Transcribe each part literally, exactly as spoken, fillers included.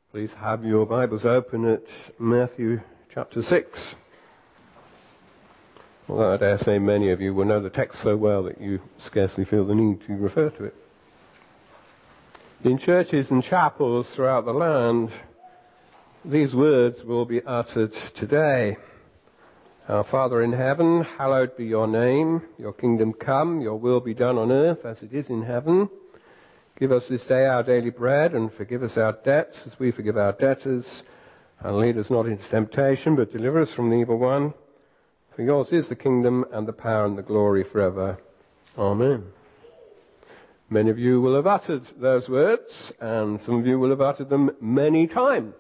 Please have your Bibles open at Matthew chapter six. Although I dare say many of you will know the text so well that you scarcely feel the need to refer to it. In churches and chapels throughout the land, these words will be uttered today. Our Father in heaven, hallowed be your name. Your kingdom come, your will be done on earth as it is in heaven. Give us this day our daily bread, and forgive us our debts as we forgive our debtors. And lead us not into temptation, but deliver us from the evil one. For yours is the kingdom and the power and the glory forever. Amen. Many of you will have uttered those words, and some of you will have uttered them many times.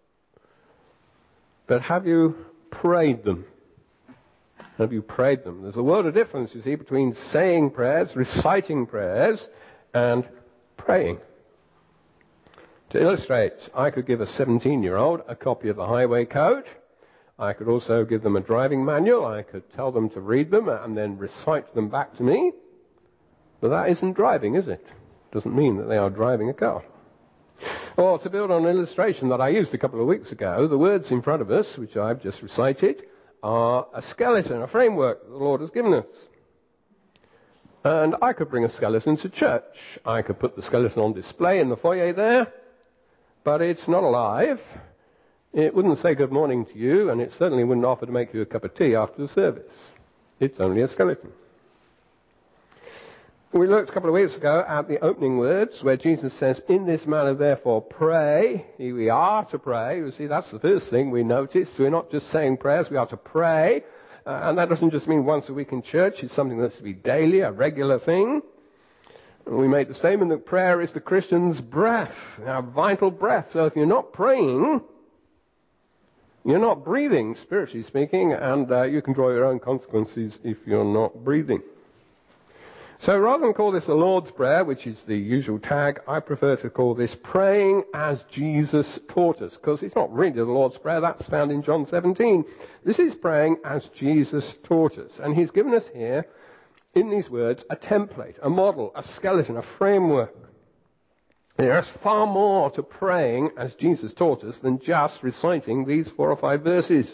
But have you prayed them? Have you prayed them? There's a world of difference, you see, between saying prayers, reciting prayers, and praying. To illustrate, I could give a seventeen-year-old a copy of the Highway Code. I could also give them a driving manual. I could tell them to read them and then recite them back to me. But that isn't driving, is it? Doesn't mean that they are driving a car. Or to build on an illustration that I used a couple of weeks ago, the words in front of us, which I've just recited, are a skeleton, a framework that the Lord has given us. And I could bring a skeleton to church. I could put the skeleton on display in the foyer there, but it's not alive. It wouldn't say good morning to you, and it certainly wouldn't offer to make you a cup of tea after the service. It's only a skeleton. We looked a couple of weeks ago at the opening words where Jesus says, in this manner therefore pray. Here we are to pray. You see, that's the first thing we notice. We're not just saying prayers, we are to pray. Uh, and that doesn't just mean once a week in church. It's something that's to be daily, a regular thing. And we made the statement that prayer is the Christian's breath, our vital breath. So if you're not praying, you're not breathing, spiritually speaking, and uh, you can draw your own consequences if you're not breathing. So rather than call this the Lord's Prayer, which is the usual tag, I prefer to call this praying as Jesus taught us, because it's not really the Lord's Prayer. That's found in John seventeen. This is praying as Jesus taught us. And he's given us here, in these words, a template, a model, a skeleton, a framework. There's far more to praying as Jesus taught us than just reciting these four or five verses.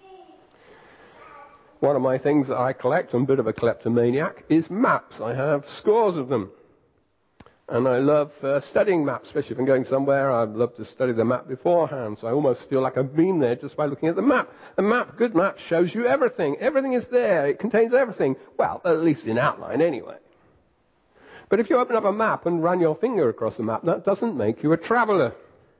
One of my things that I collect, I'm a bit of a kleptomaniac, is maps. I have scores of them. And I love uh, studying maps, especially if I'm going somewhere. I'd love to study the map beforehand, so I almost feel like I've been there just by looking at the map. A map, good map, shows you everything. Everything is there. It contains everything. Well, at least in outline anyway. But if you open up a map and run your finger across the map, that doesn't make you a traveller.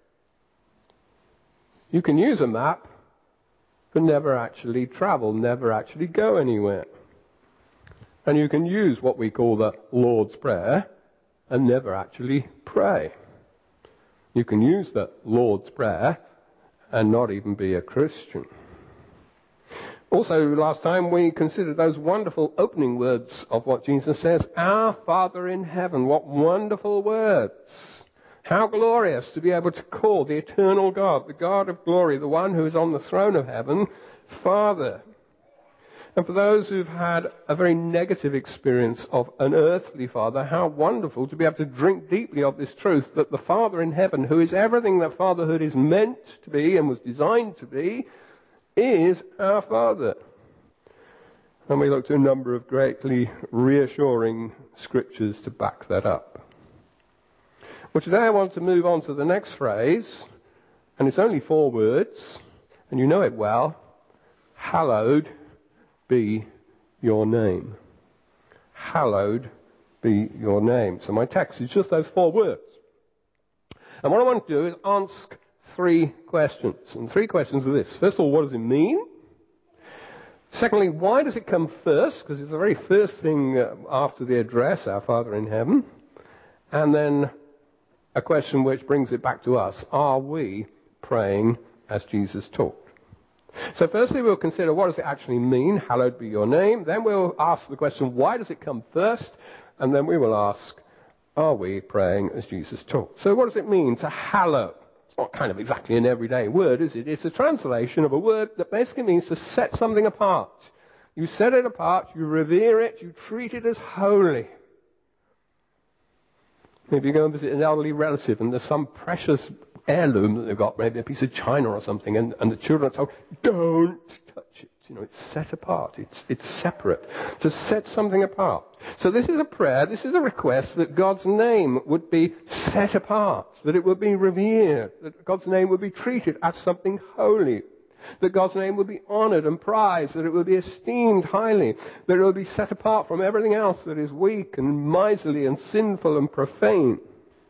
You can use a map, but never actually travel, never actually go anywhere. And you can use what we call the Lord's Prayer and never actually pray. You can use the Lord's Prayer and not even be a Christian. Also, last time we considered those wonderful opening words of what Jesus says, Our Father in heaven. What wonderful words. How glorious to be able to call the eternal God, the God of glory, the one who is on the throne of heaven, Father. And for those who've had a very negative experience of an earthly father, how wonderful to be able to drink deeply of this truth that the Father in heaven, who is everything that fatherhood is meant to be and was designed to be, is our Father. And we looked at a number of greatly reassuring scriptures to back that up. Well, today I want to move on to the next phrase, and it's only four words, and you know it well. Hallowed be your name. Hallowed be your name. So my text is just those four words. And what I want to do is ask three questions. And three questions are this. First of all, what does it mean? Secondly, why does it come first? Because it's the very first thing after the address, Our Father in heaven. And then a question which brings it back to us. Are we praying as Jesus taught? So firstly, we'll consider what does it actually mean, hallowed be your name. Then we'll ask the question, why does it come first? And then we will ask, are we praying as Jesus taught? So what does it mean to hallow? It's not kind of exactly an everyday word, is it? It's a translation of a word that basically means to set something apart. You set it apart, you revere it, you treat it as holy. Maybe you go and visit an elderly relative and there's some precious heirloom that they've got, maybe a piece of china or something, and, and the children are told, don't touch it. You know, it's set apart. It's, it's separate. To set something apart. So this is a prayer, this is a request that God's name would be set apart, that it would be revered, that God's name would be treated as something holy, that God's name would be honored and prized, that it would be esteemed highly, that it would be set apart from everything else that is weak and miserly and sinful and profane.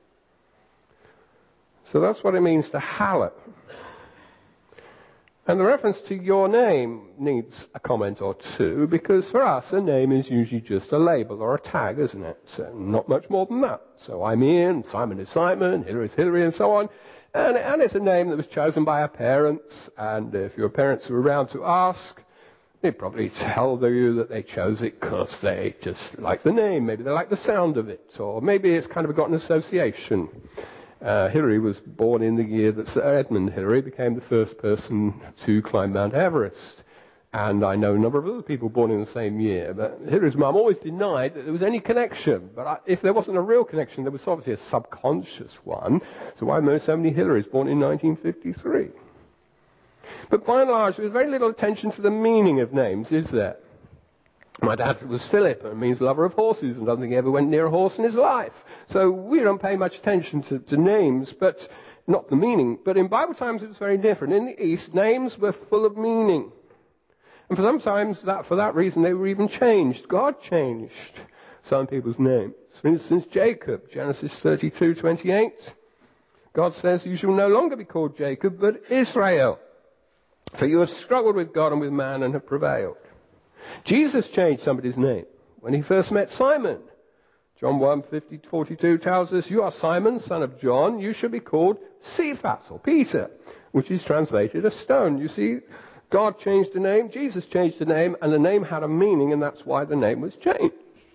So that's what it means to hallow. And the reference to your name needs a comment or two, because for us a name is usually just a label or a tag, isn't it? So not much more than that. So I'm Ian, Simon is Simon, Hilary is Hilary, and so on. And, and it's a name that was chosen by our parents, and if your parents were around to ask, they'd probably tell you that they chose it because they just like the name, maybe they like the sound of it, or maybe it's kind of got an association. Uh, Hilary was born in the year that Sir Edmund Hillary became the first person to climb Mount Everest. And I know a number of other people born in the same year. But Hillary's mum always denied that there was any connection. But I, if there wasn't a real connection, there was obviously a subconscious one. So I know so many Hillarys born in nineteen fifty-three. But by and large, there's very little attention to the meaning of names, is there? My dad was Philip, and means lover of horses, and I don't think he ever went near a horse in his life. So we don't pay much attention to, to names, but not the meaning. But in Bible times it was very different. In the East, names were full of meaning. And for sometimes, that, for that reason, they were even changed. God changed some people's names. For instance, Jacob, Genesis thirty-two twenty-eight. God says, you shall no longer be called Jacob, but Israel. For you have struggled with God and with man and have prevailed. Jesus changed somebody's name when he first met Simon. John one fifty forty-two tells us, you are Simon, son of John. You shall be called Cephas, or Peter, which is translated a stone. You see, God changed the name, Jesus changed the name, and the name had a meaning, and that's why the name was changed.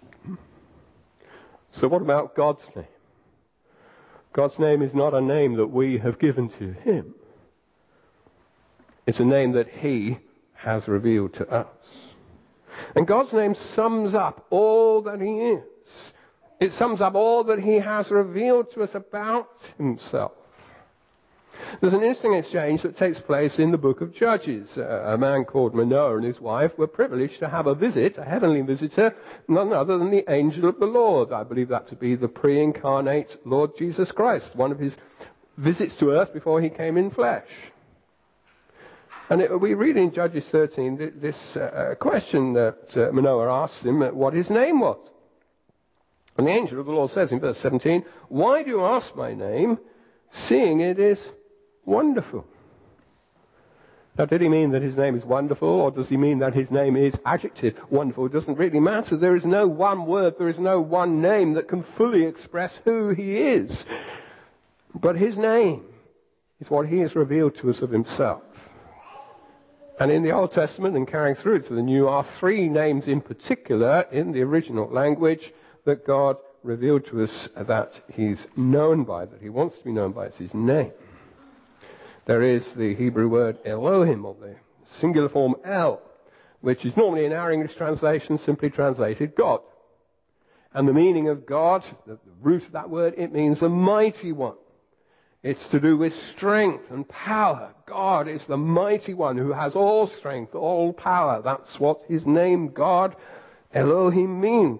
So what about God's name? God's name is not a name that we have given to him. It's a name that he has revealed to us. And God's name sums up all that he is. It sums up all that he has revealed to us about himself. There's an interesting exchange that takes place in the book of Judges. Uh, a man called Manoah and his wife were privileged to have a visit, a heavenly visitor, none other than the angel of the Lord. I believe that to be the pre-incarnate Lord Jesus Christ, one of his visits to earth before he came in flesh. And it, we read in Judges thirteen this uh, question that uh, Manoah asked him, uh, what his name was. And the angel of the Lord says in verse seventeen, why do you ask my name, seeing it is wonderful? Now, did he mean that his name is wonderful, or does he mean that his name is adjective wonderful? It doesn't really matter. There is no one word, there is no one name that can fully express who he is. But his name is what he has revealed to us of himself. And in the Old Testament and carrying through to the New are three names in particular in the original language that God revealed to us that he's known by, that he wants to be known by. It's his name. There is the Hebrew word Elohim, or the singular form El, which is normally in our English translation simply translated God. And the meaning of God, the root of that word, it means the mighty one. It's to do with strength and power. God is the mighty one who has all strength, all power. That's what his name, God, Elohim, means.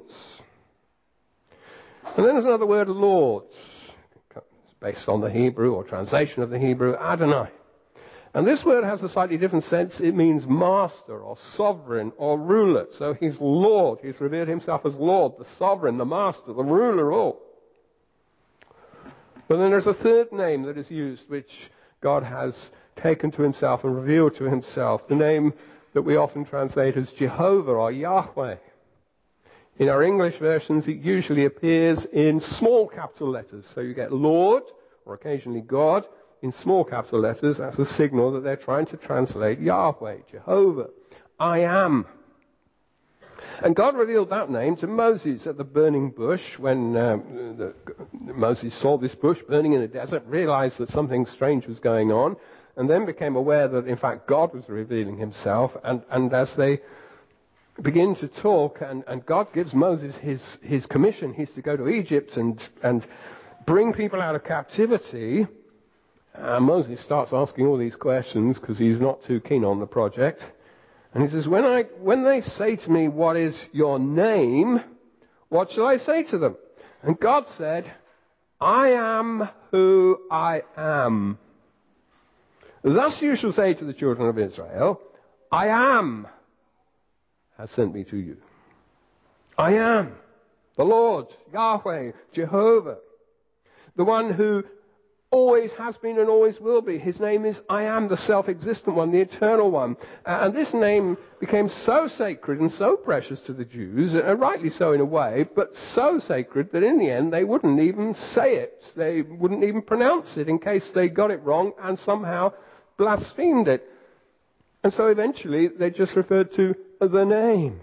And then there's another word, Lord. It's based on the Hebrew, or translation of the Hebrew, Adonai. And this word has a slightly different sense. It means master, or sovereign, or ruler. So he's Lord. He's revealed himself as Lord, the sovereign, the master, the ruler of all. But then there's a third name that is used, which God has taken to himself and revealed to himself. The name that we often translate as Jehovah or Yahweh. In our English versions, it usually appears in small capital letters. So you get Lord, or occasionally God, in small capital letters as a signal that they're trying to translate Yahweh, Jehovah, I am. And God revealed that name to Moses at the burning bush when um, the, Moses saw this bush burning in the desert, realized that something strange was going on, and then became aware that in fact God was revealing himself. And, and as they begin to talk, and, and God gives Moses his, his commission. He's to go to Egypt and, and bring people out of captivity. And Moses starts asking all these questions because he's not too keen on the project. And he says, when I, when they say to me, what is your name? What shall I say to them? And God said, I am who I am. Thus you shall say to the children of Israel, I am has sent me to you. I am the Lord, Yahweh, Jehovah, the one who always has been and always will be. His name is I am, the self-existent one, the eternal one. Uh, and this name became so sacred and so precious to the Jews, and rightly so in a way, but so sacred that in the end they wouldn't even say it. They wouldn't even pronounce it in case they got it wrong and somehow blasphemed it. And so eventually they just referred to the name.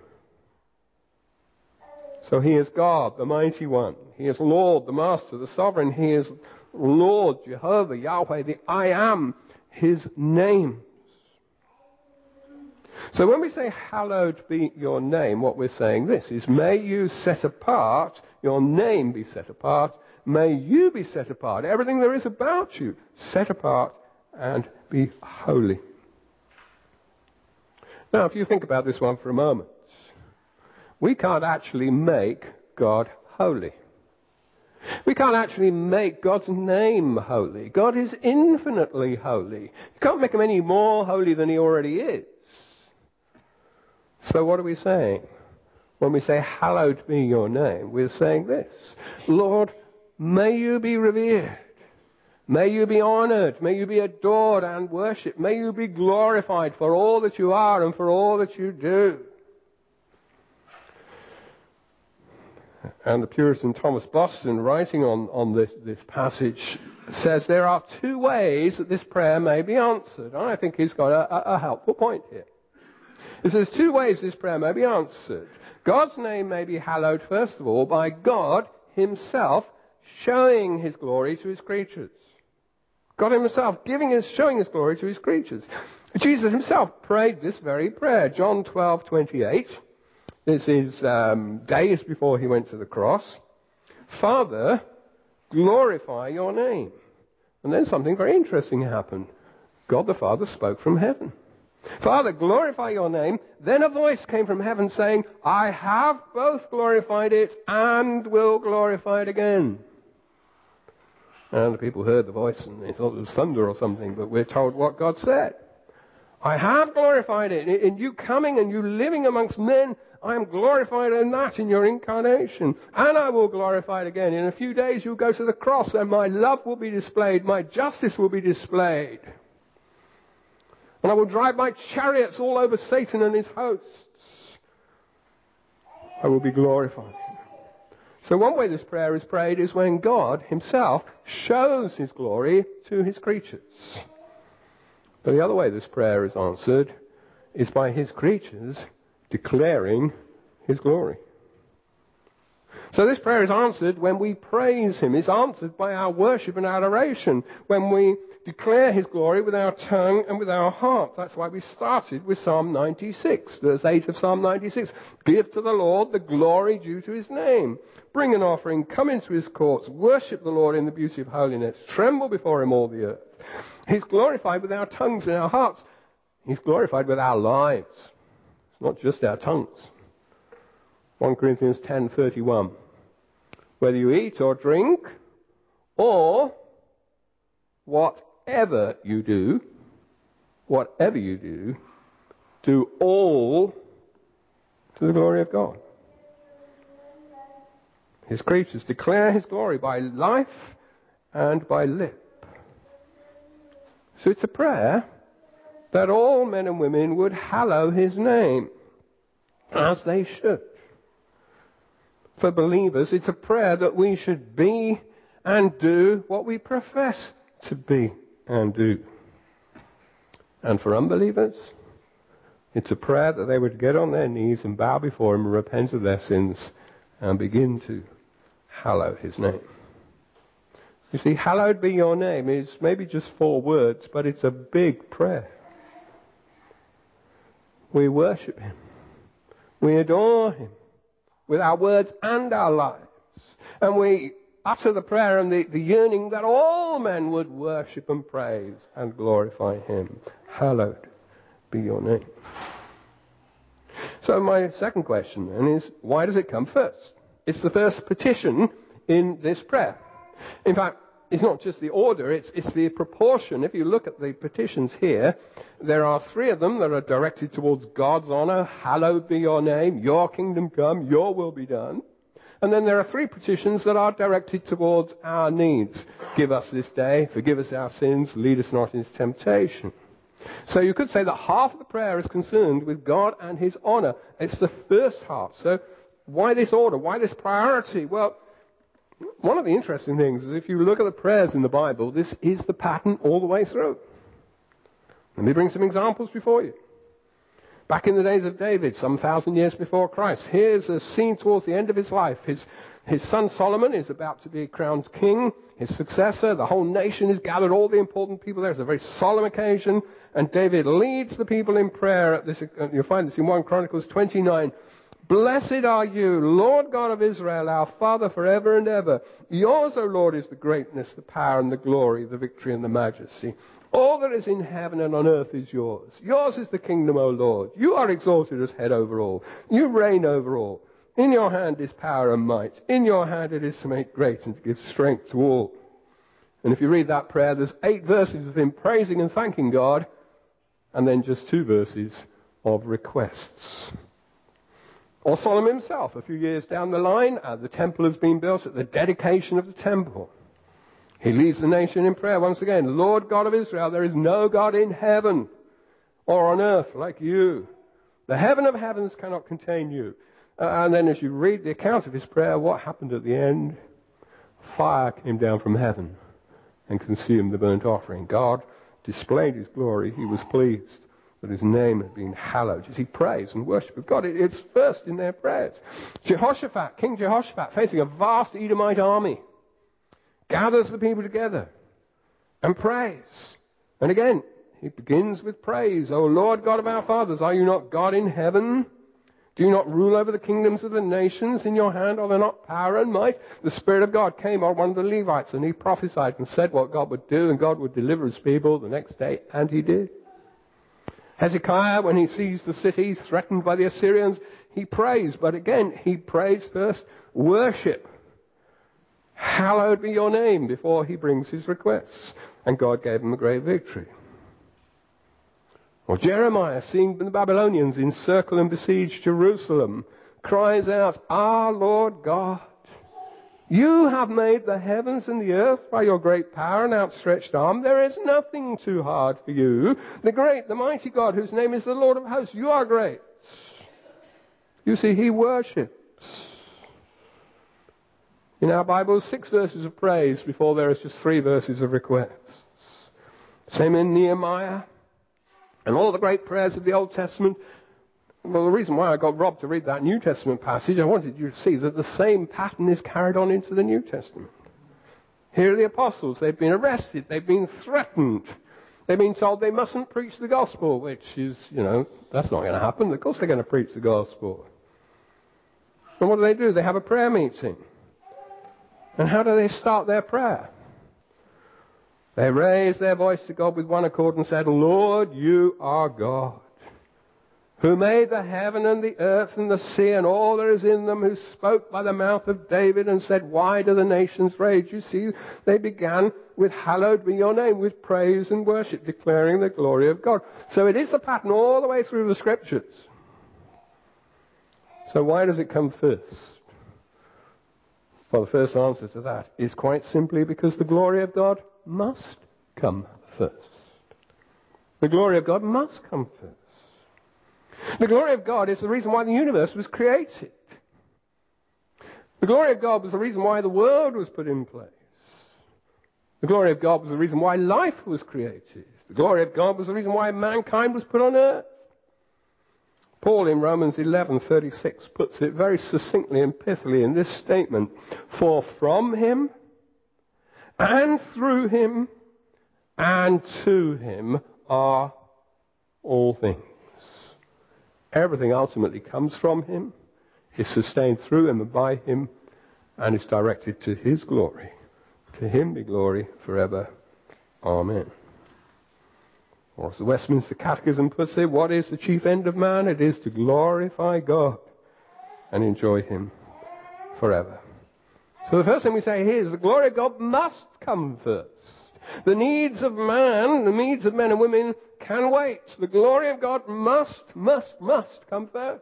So he is God, the mighty one. He is Lord, the Master, the Sovereign. He is Lord, Jehovah, Yahweh, the I am, his names. So when we say, hallowed be your name, what we're saying this is, may you set apart, your name be set apart, may you be set apart, everything there is about you, set apart and be holy. Now, if you think about this one for a moment, we can't actually make God holy. We can't actually make God's name holy. God is infinitely holy. You can't make him any more holy than he already is. So what are we saying? When we say, hallowed be your name, we're saying this: Lord, may you be revered. May you be honored. May you be adored and worshipped. May you be glorified for all that you are and for all that you do. And the Puritan Thomas Boston, writing on, on this, this passage, says there are two ways that this prayer may be answered. And I think he's got a, a helpful point here. He says two ways this prayer may be answered. God's name may be hallowed, first of all, by God himself showing his glory to his creatures. God himself giving his, showing his glory to his creatures. Jesus himself prayed this very prayer. John twelve twenty-eight. This is um, days before he went to the cross. Father, glorify your name. And then something very interesting happened. God the Father spoke from heaven. Father, glorify your name. Then a voice came from heaven saying, I have both glorified it and will glorify it again. And the people heard the voice and they thought it was thunder or something, but we're told what God said. I have glorified it. In you coming and you living amongst men, I am glorified in that, in your incarnation. And I will glorify it again. In a few days you'll go to the cross and my love will be displayed. My justice will be displayed. And I will drive my chariots all over Satan and his hosts. I will be glorified. So one way this prayer is prayed is when God himself shows his glory to his creatures. But the other way this prayer is answered is by his creatures declaring his glory. So this prayer is answered when we praise him. It's answered by our worship and adoration, when we declare his glory with our tongue and with our heart. That's why we started with Psalm ninety-six, verse eight of Psalm ninety-six. Give to the Lord the glory due to his name. Bring an offering, come into his courts, worship the Lord in the beauty of holiness, tremble before him all the earth. He's glorified with our tongues and our hearts. He's glorified with our lives. It's not just our tongues. First Corinthians ten thirty-one. Whether you eat or drink, or whatever you do, whatever you do, do all to the glory of God. His creatures declare his glory by life and by lip. So it's a prayer that all men and women would hallow his name, as they should. For believers, it's a prayer that we should be and do what we profess to be and do. And for unbelievers, it's a prayer that they would get on their knees and bow before him and repent of their sins and begin to hallow his name. You see, hallowed be your name is maybe just four words, but it's a big prayer. We worship him. We adore him with our words and our lives. And we utter the prayer and the, the yearning that all men would worship and praise and glorify him. Hallowed be your name. So my second question then is, why does it come first? It's the first petition in this prayer. In fact, it's not just the order, it's, it's the proportion. If you look at the petitions here, there are three of them that are directed towards God's honor. Hallowed be your name, your kingdom come, your will be done. And then there are three petitions that are directed towards our needs. Give us this day, forgive us our sins, lead us not into temptation. So you could say that half of the prayer is concerned with God and his honor. It's the first half. So why this order? Why this priority? Well, one of the interesting things is if you look at the prayers in the Bible, this is the pattern all the way through. Let me bring some examples before you. Back in the days of David, some thousand years before Christ, here's a scene towards the end of his life. His, his son Solomon is about to be crowned king. His successor, the whole nation is gathered, all the important people there. It's a very solemn occasion. And David leads the people in prayer at this. You'll find this in First Chronicles twenty-nine. Blessed are you, Lord God of Israel, our Father forever and ever. Yours, O Lord, is the greatness, the power and the glory, the victory and the majesty. All that is in heaven and on earth is yours. Yours is the kingdom, O Lord. You are exalted as head over all. You reign over all. In your hand is power and might. In your hand it is to make great and to give strength to all. And if you read that prayer, there's eight verses of him praising and thanking God, and then just two verses of requests. Or Solomon himself, a few years down the line, uh, the temple has been built at the dedication of the temple. He leads the nation in prayer once again. Lord God of Israel, there is no God in heaven or on earth like you. The heaven of heavens cannot contain you. Uh, and then as you read the account of his prayer, what happened at the end? Fire came down from heaven and consumed the burnt offering. God displayed his glory. He was pleased that his name had been hallowed. As he prays and worships God, it, it's first in their prayers. Jehoshaphat, King Jehoshaphat, facing a vast Edomite army, gathers the people together and prays. And again, he begins with praise. O Lord God of our fathers, are you not God in heaven? Do you not rule over the kingdoms of the nations? In your hand are there not power and might? The Spirit of God came on one of the Levites, and he prophesied and said what God would do, and God would deliver his people the next day, and he did. Hezekiah, when he sees the city threatened by the Assyrians, he prays. But again, he prays first worship. Hallowed be your name before he brings his requests. And God gave him a great victory. Or Jeremiah, seeing the Babylonians encircle and besiege Jerusalem, cries out, Our Lord God, you have made the heavens and the earth by your great power and outstretched arm. There is nothing too hard for you. The great, the mighty God, whose name is the Lord of hosts, you are great. You see, he worships. In our Bible, six verses of praise before there is just three verses of requests. Same in Nehemiah. And all the great prayers of the Old Testament. Well, the reason why I got Rob to read that New Testament passage, I wanted you to see that the same pattern is carried on into the New Testament. Here are the apostles. They've been arrested. They've been threatened. They've been told they mustn't preach the gospel, which is, you know, that's not going to happen. Of course they're going to preach the gospel. And what do they do? They have a prayer meeting. And how do they start their prayer? They raised their voice to God with one accord and said, Lord, you are God, who made the heaven and the earth and the sea and all that is in them, who spoke by the mouth of David and said, why do the nations rage? You see, they began with hallowed be your name, with praise and worship, declaring the glory of God. So it is the pattern all the way through the scriptures. So why does it come first? Well, the first answer to that is quite simply because the glory of God must come first. The glory of God must come first. The glory of God is the reason why the universe was created. The glory of God was the reason why the world was put in place. The glory of God was the reason why life was created. The glory of God was the reason why mankind was put on earth. Paul in Romans eleven thirty-six puts it very succinctly and pithily in this statement. For from him and through him and to him are all things. Everything ultimately comes from him, is sustained through him and by him, and is directed to his glory. To him be glory forever. Amen. Or as the Westminster Catechism puts it, what is the chief end of man? It is to glorify God and enjoy him forever. So the first thing we say here is the glory of God must come first. The needs of man, the needs of men and women can wait. The glory of God must, must, must come first.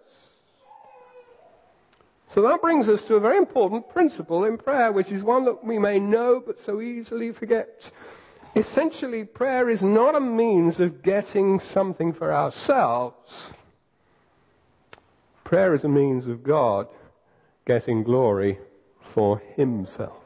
So that brings us to a very important principle in prayer, which is one that we may know but so easily forget. Essentially, prayer is not a means of getting something for ourselves. Prayer is a means of God getting glory for himself.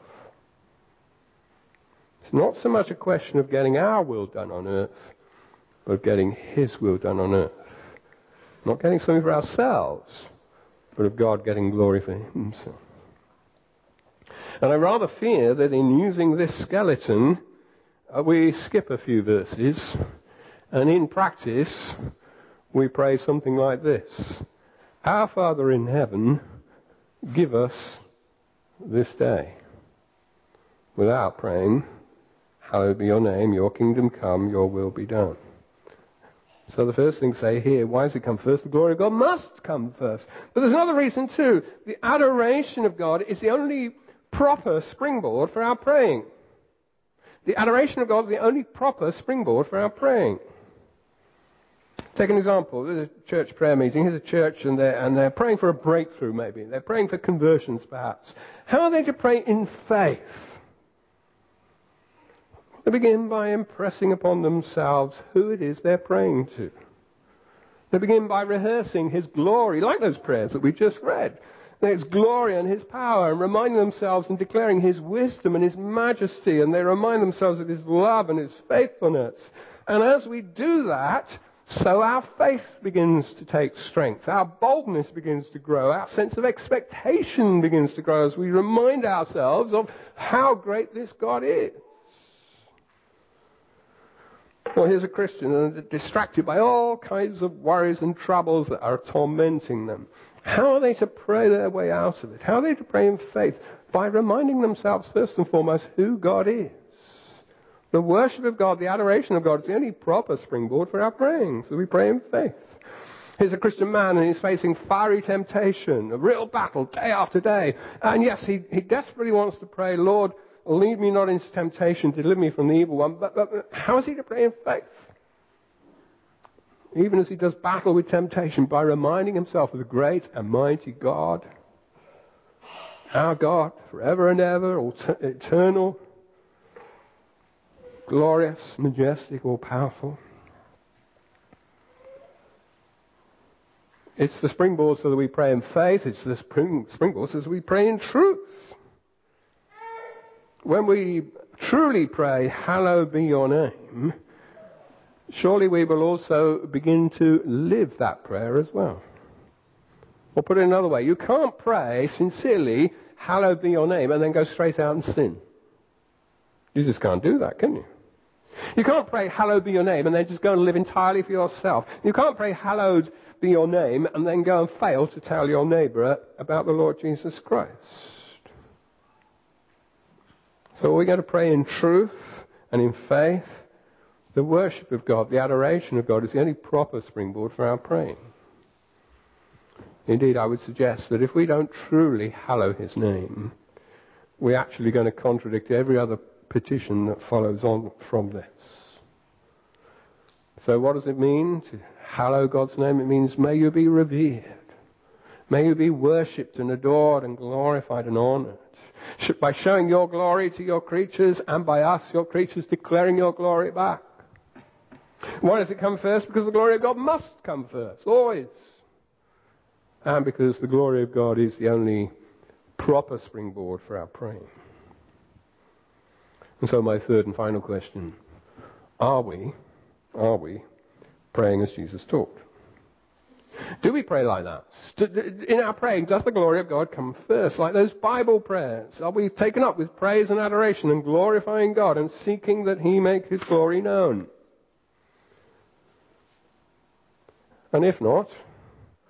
It's not so much a question of getting our will done on earth, but of getting his will done on earth. Not getting something for ourselves, but of God getting glory for himself. And I rather fear that in using this skeleton, uh, we skip a few verses, and in practice, we pray something like this. Our Father in heaven, give us this day. Without praying, hallowed be your name, your kingdom come, your will be done. So the first thing to say here, why does it come first? The glory of God must come first. But there's another reason too. The adoration of God is the only proper springboard for our praying. The adoration of God is the only proper springboard for our praying. Take an example. There's a church prayer meeting. Here's a church and they're, and they're praying for a breakthrough maybe. They're praying for conversions perhaps. How are they to pray in faith? They begin by impressing upon themselves who it is they're praying to. They begin by rehearsing his glory, like those prayers that we just read. His glory and his power, and reminding themselves and declaring his wisdom and his majesty, and they remind themselves of his love and his faithfulness. And as we do that, so our faith begins to take strength. Our boldness begins to grow. Our sense of expectation begins to grow as we remind ourselves of how great this God is. Well, here's a Christian and they're distracted by all kinds of worries and troubles that are tormenting them. How are they to pray their way out of it? How are they to pray in faith? By reminding themselves first and foremost who God is. The worship of God, the adoration of God is the only proper springboard for our praying. So we pray in faith. Here's a Christian man and he's facing fiery temptation, a real battle day after day. And yes, he, he desperately wants to pray, Lord, lead me not into temptation, deliver me from the evil one. But, but, but how is he to pray in faith? Even as he does battle with temptation, by reminding himself of the great and mighty God, our God, forever and ever, eternal, glorious, majestic, all-powerful. It's the springboard so that we pray in faith. It's the spring, springboard so that we pray in truth. When we truly pray, hallowed be your name, surely we will also begin to live that prayer as well. Or put it another way, you can't pray sincerely, hallowed be your name, and then go straight out and sin. You just can't do that, can you? You can't pray, hallowed be your name, and then just go and live entirely for yourself. You can't pray, hallowed be your name, and then go and fail to tell your neighbour about the Lord Jesus Christ. So we're going to pray in truth and in faith. The worship of God, the adoration of God is the only proper springboard for our praying. Indeed, I would suggest that if we don't truly hallow his name, we're actually going to contradict every other petition that follows on from this. So what does it mean to hallow God's name? It means may you be revered. May you be worshipped and adored and glorified and honoured. By showing your glory to your creatures and by us, your creatures, declaring your glory back. Why does it come first? Because the glory of God must come first, always. And because the glory of God is the only proper springboard for our praying. And so my third and final question, are we, are we praying as Jesus taught? Do we pray like that? In our praying, does the glory of God come first? Like those Bible prayers, are we taken up with praise and adoration and glorifying God and seeking that he make his glory known? And if not,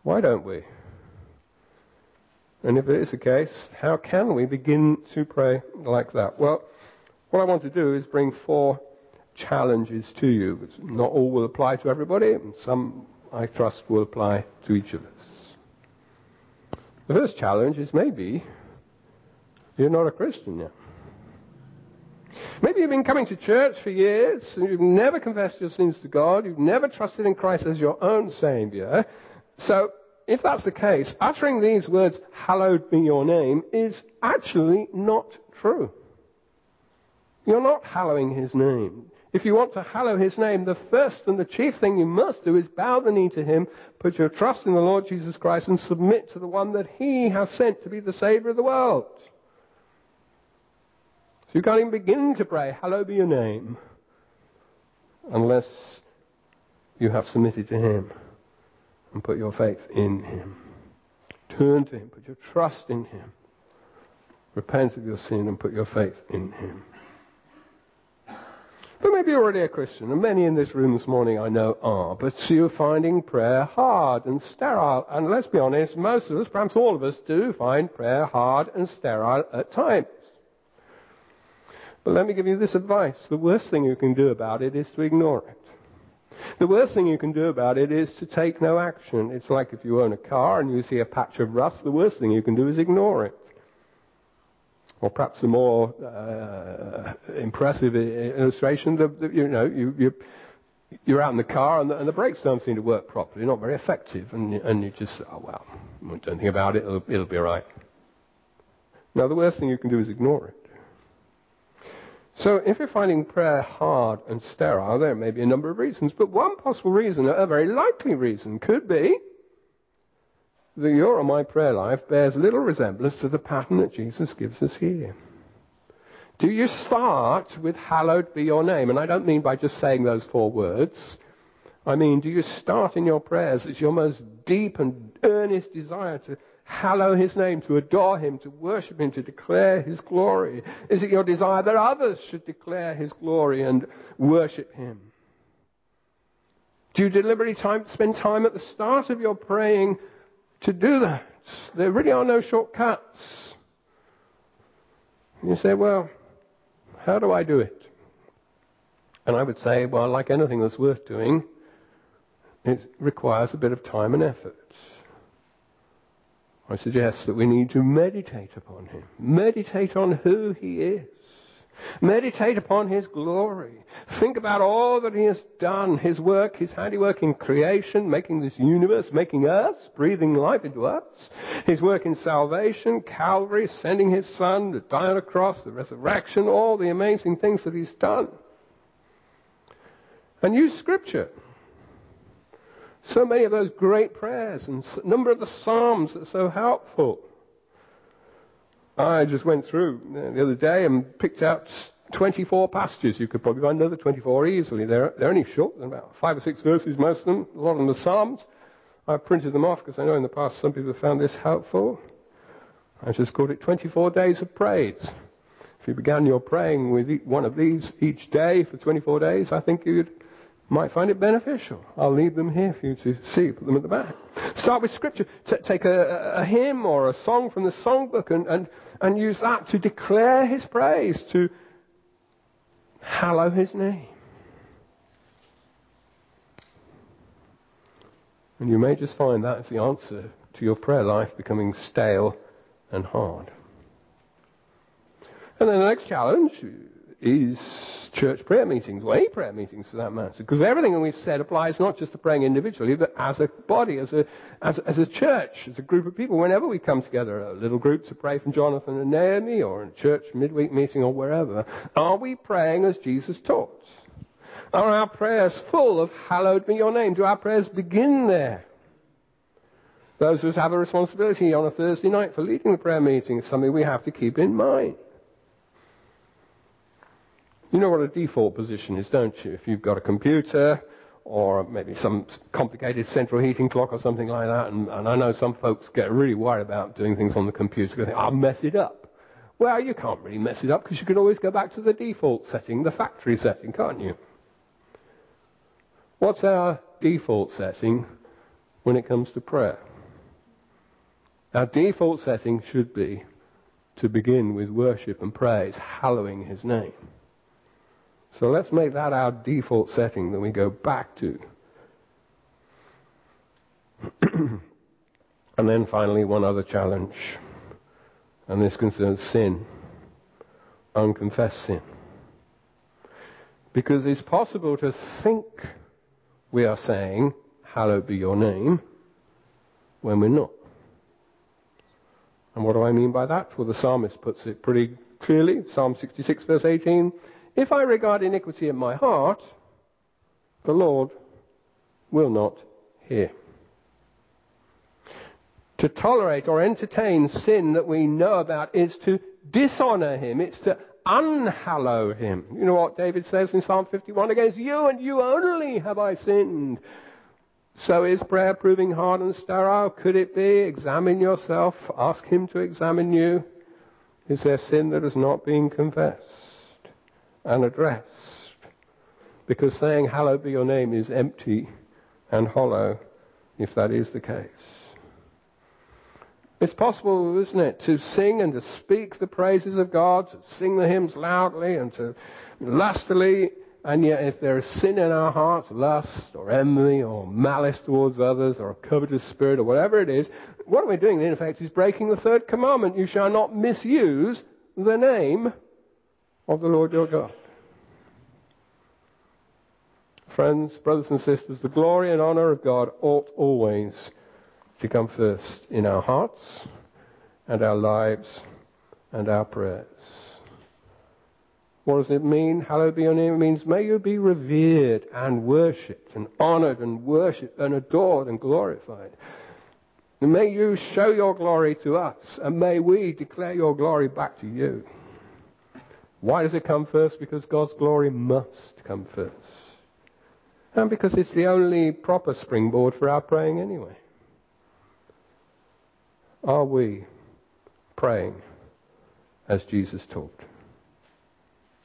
Why don't we? And if it is the case, how can we begin to pray like that? Well, what I want to do is bring four challenges to you. Not all will apply to everybody, and some, I trust, will apply to each of us. The first challenge is maybe you're not a Christian yet. Maybe you've been coming to church for years, and you've never confessed your sins to God, you've never trusted in Christ as your own Saviour. So, if that's the case, uttering these words, hallowed be your name, is actually not true. You're not hallowing his name. If you want to hallow his name, the first and the chief thing you must do is bow the knee to him, put your trust in the Lord Jesus Christ, and submit to the one that he has sent to be the Saviour of the world. So you can't even begin to pray, hallowed be your name, unless you have submitted to him and put your faith in him. Turn to him, put your trust in him. Repent of your sin and put your faith in him. But maybe you're already a Christian, and many in this room this morning I know are, but you're finding prayer hard and sterile. And let's be honest, most of us, perhaps all of us, do find prayer hard and sterile at times. But let me give you this advice. The worst thing you can do about it is to ignore it. The worst thing you can do about it is to take no action. It's like if you own a car and you see a patch of rust, the worst thing you can do is ignore it. Or perhaps a more uh, impressive illustration, the, the, you know, you, you, you're out in the car and the, and the brakes don't seem to work properly, not very effective, and you, and you just, oh well, don't think about it, it'll, it'll be all right. Now the worst thing you can do is ignore it. So if you're finding prayer hard and sterile, there may be a number of reasons, but one possible reason, a very likely reason, could be that your or my prayer life bears little resemblance to the pattern that Jesus gives us here. Do you start with hallowed be your name? And I don't mean by just saying those four words. I mean, do you start in your prayers as your most deep and earnest desire to hallow his name, to adore him, to worship him, to declare his glory? Is it your desire that others should declare his glory and worship him? Do you deliberately time, spend time at the start of your praying to do that? There really are no shortcuts. And you say, well, how do I do it? And I would say, well, like anything that's worth doing, it requires a bit of time and effort. I suggest that we need to meditate upon him. Meditate on who he is. Meditate upon his glory. Think about all that he has done, his work, his handiwork in creation, making this universe, making us, breathing life into us. His work in salvation, Calvary, sending his son to die on a cross, the resurrection, all the amazing things that he's done. And use Scripture. So many of those great prayers and a number of the Psalms that are so helpful. I just went through the other day and picked out twenty-four passages. You could probably find another twenty-four easily. They're, they're only short, they're about five or six verses, most of them. A lot of them are Psalms. I've printed them off because I know in the past some people have found this helpful. I just called it twenty-four days of praise. If you began your praying with one of these each day for twenty-four days, I think you'd might find it beneficial. I'll leave them here for you to see. Put them at the back. Start with Scripture. T- take a, a hymn or a song from the songbook and, and, and use that to declare his praise, to hallow his name. And you may just find that is the answer to your prayer life becoming stale and hard. And then the next challenge is church prayer meetings, or any prayer meetings for that matter, because everything that we've said applies not just to praying individually, but as a body, as a, as, as a church, as a group of people. Whenever we come together, a little group to pray for Jonathan and Naomi, or in a church midweek meeting or wherever, are we praying as Jesus taught? Are our prayers full of hallowed be your name? Do our prayers begin there? Those of us have a responsibility on a Thursday night for leading the prayer meeting is something we have to keep in mind. You know what a default position is, don't you? If you've got a computer or maybe some complicated central heating clock or something like that, and, and I know some folks get really worried about doing things on the computer because they think, I'll mess it up. Well, you can't really mess it up because you can always go back to the default setting, the factory setting, can't you? What's our default setting when it comes to prayer? Our default setting should be to begin with worship and praise, hallowing his name. So let's make that our default setting that we go back to. And then finally, one other challenge. And this concerns sin. Unconfessed sin. Because it's possible to think we are saying, hallowed be your name, when we're not. And what do I mean by that? Well, the psalmist puts it pretty clearly. Psalm sixty-six, verse eighteen. If I regard iniquity in my heart, the Lord will not hear. To tolerate or entertain sin that we know about is to dishonor him. It's to unhallow him. You know what David says in Psalm fifty-one? Against you and you only have I sinned. So is prayer proving hard and sterile? Could it be? Examine yourself. Ask him to examine you. Is there sin that has not been confessed and addressed? Because saying, hallowed be your name, is empty and hollow, if that is the case. It's possible, isn't it, to sing and to speak the praises of God, to sing the hymns loudly and to lustily, and yet if there is sin in our hearts, lust or envy or malice towards others or a covetous spirit or whatever it is, what we're doing in effect is breaking the third commandment. You shall not misuse the name of the Lord your God. Friends, brothers and sisters, the glory and honor of God ought always to come first in our hearts and our lives and our prayers. What does it mean? Hallowed be your name. It means may you be revered and worshipped and honored and worshipped and adored and glorified. And may you show your glory to us, and may we declare your glory back to you. Why does it come first? Because God's glory must come first. And because it's the only proper springboard for our praying anyway. Are we praying as Jesus taught?